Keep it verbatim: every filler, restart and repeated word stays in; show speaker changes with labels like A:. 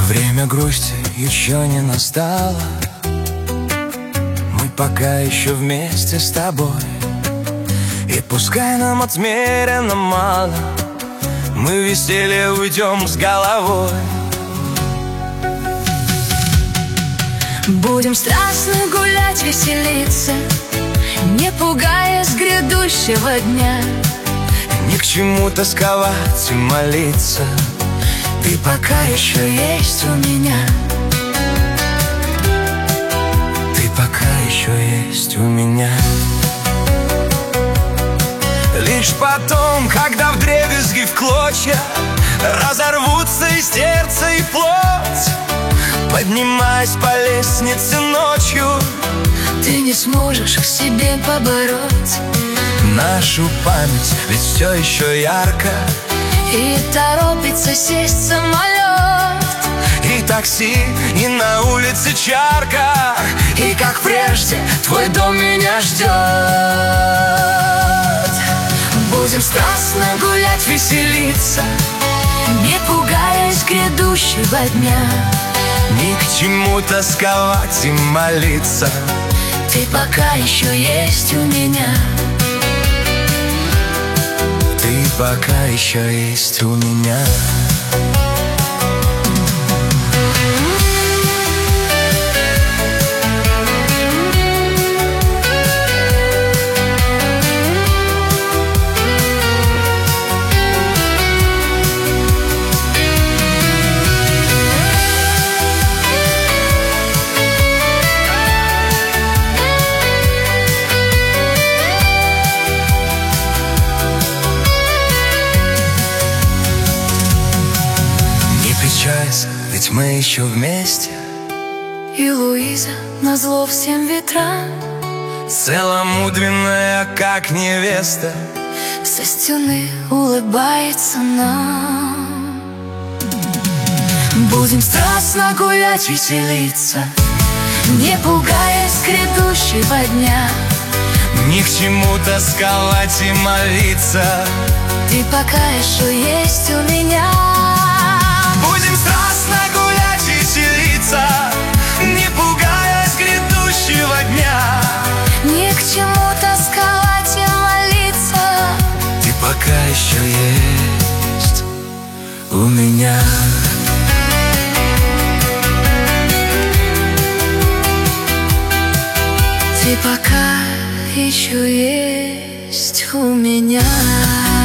A: Время грусти еще не настало, мы пока еще вместе с тобой. И пускай нам отмерено мало, мы в веселье уйдем с головой.
B: Будем страстно гулять, веселиться, не пугаясь грядущего дня.
A: Ни к чему тосковать и молиться, ты пока еще есть у меня. Ты пока еще есть у меня. Лишь потом, когда вдребезги в клочья разорвутся и сердце, и плоть, поднимаясь по лестнице ночью,
B: ты не сможешь к себе побороть
A: нашу память, ведь все еще ярко.
B: И торопится сесть самолет,
A: и такси, и на улице чарка, и как прежде твой дом меня ждет.
B: Будем страстно гулять, веселиться, не пугаясь грядущего дня.
A: Ни к чему тосковать и молиться,
B: ты пока еще есть у меня.
A: Ты пока еще есть у меня. Ведь мы еще вместе.
B: И Луиза назло всем ветрам,
A: целомудренная, как невеста,
B: со стены улыбается нам. Будем страстно гулять, веселиться, не пугаясь грядущего дня.
A: Ни к чему тосковать и молиться,
B: ты пока еще есть у меня.
A: Будем страстно гулять, веселиться, не пугаясь грядущего дня.
B: Ни к чему тосковать и молиться,
A: ты пока еще есть у меня.
B: Ты пока еще есть у меня.